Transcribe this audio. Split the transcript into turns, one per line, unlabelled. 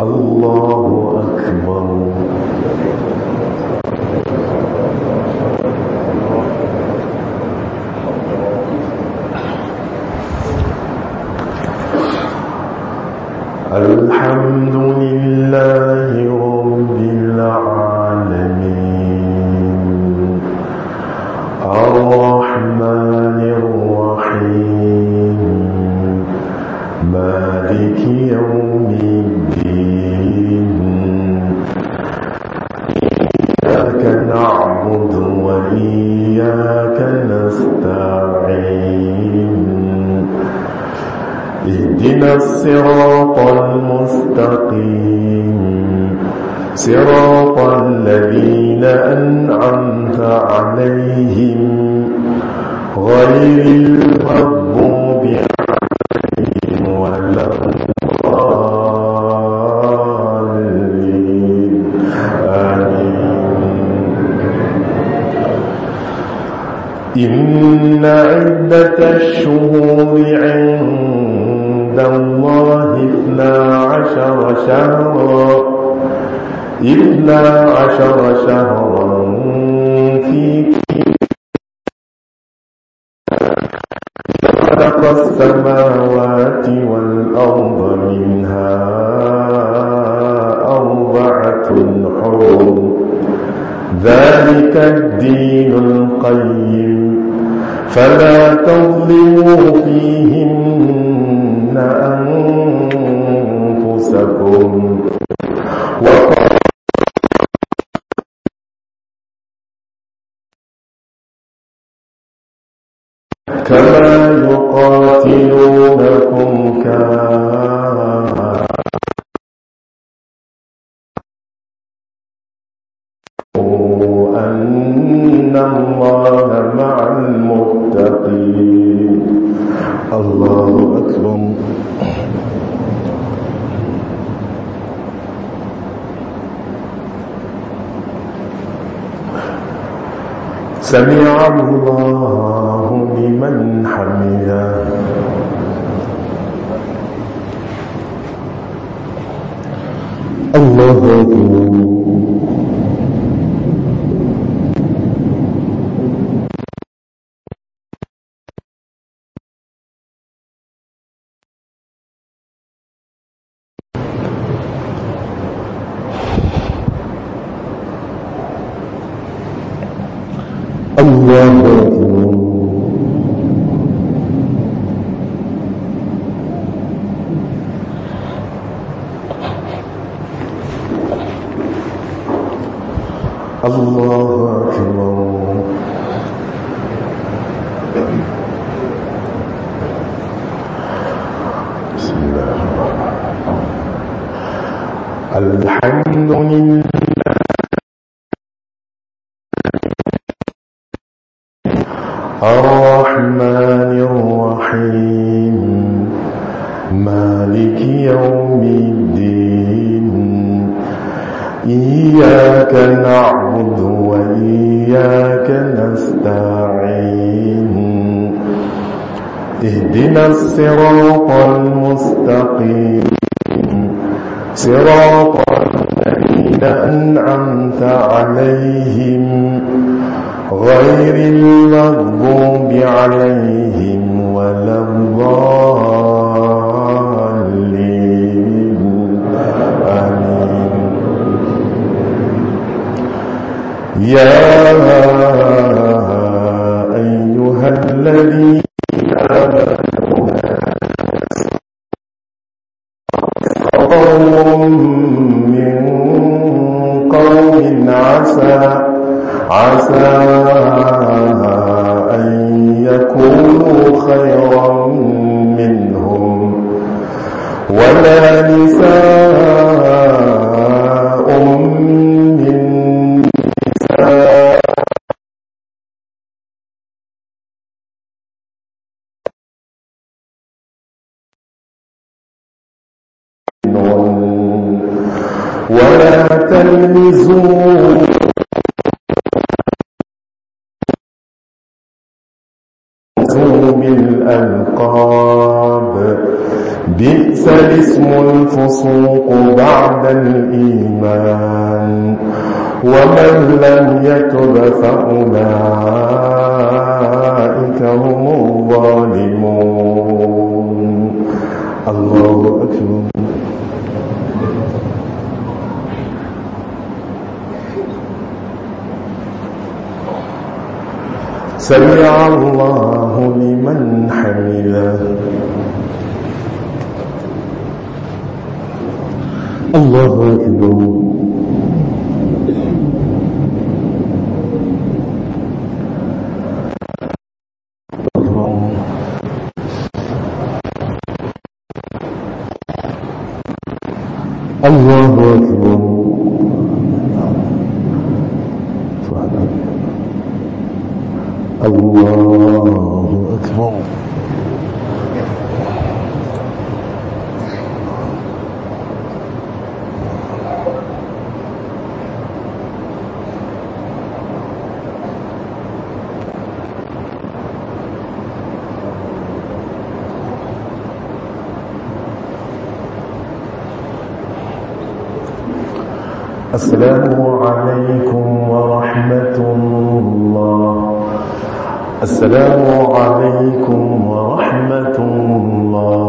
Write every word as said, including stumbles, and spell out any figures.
الله أكبر. الحمد لله رب العالمين الرحمن الرحيم مالك يوم الدين إياك نعبد وإياك نستعين اهدنا الصراط المستقيم صراط الذين أنعمت عليهم غير المغضوب عليهم ولا الضالين آمين. إن عدة الشهور عند الله اثنا عشر شهرا اثنا عشر شهرا في خلق السماوات والأرض منها أربعة حرم ذلك الدين القيم فلا تظلموا فيهن أنفسكم كما يقاتلونكم كافة أن الله مع المتقين. الله أكبر. سمع الله لمن حمده. الله أكبر. الله أكبر. الله أكبر. بسم الله الحمد لله الرحمن الرحيم مالك يوم الدين إياك نعبد وإياك نستعين اهدنا الصراط المستقيم صراط الذين أنعمت عليهم غير المغضوب عليهم ولا الضالين آمين. يا أيها الذين آمنوا قوم من قوم عسى عسى أن يكونوا خيرا منهم ولا نساء من نساء ولا تلمزوا تنابزوا بالألقاب بئس الاسم الفسوق بعد الإيمان ومن لم يتب فأولئك هم الظالمون. الله أكبر. سمع الله لمن حمده. الله أكبر. الله أكبر. الله أكبر. السلام عليكم ورحمة الله. السلام عليكم ورحمة الله.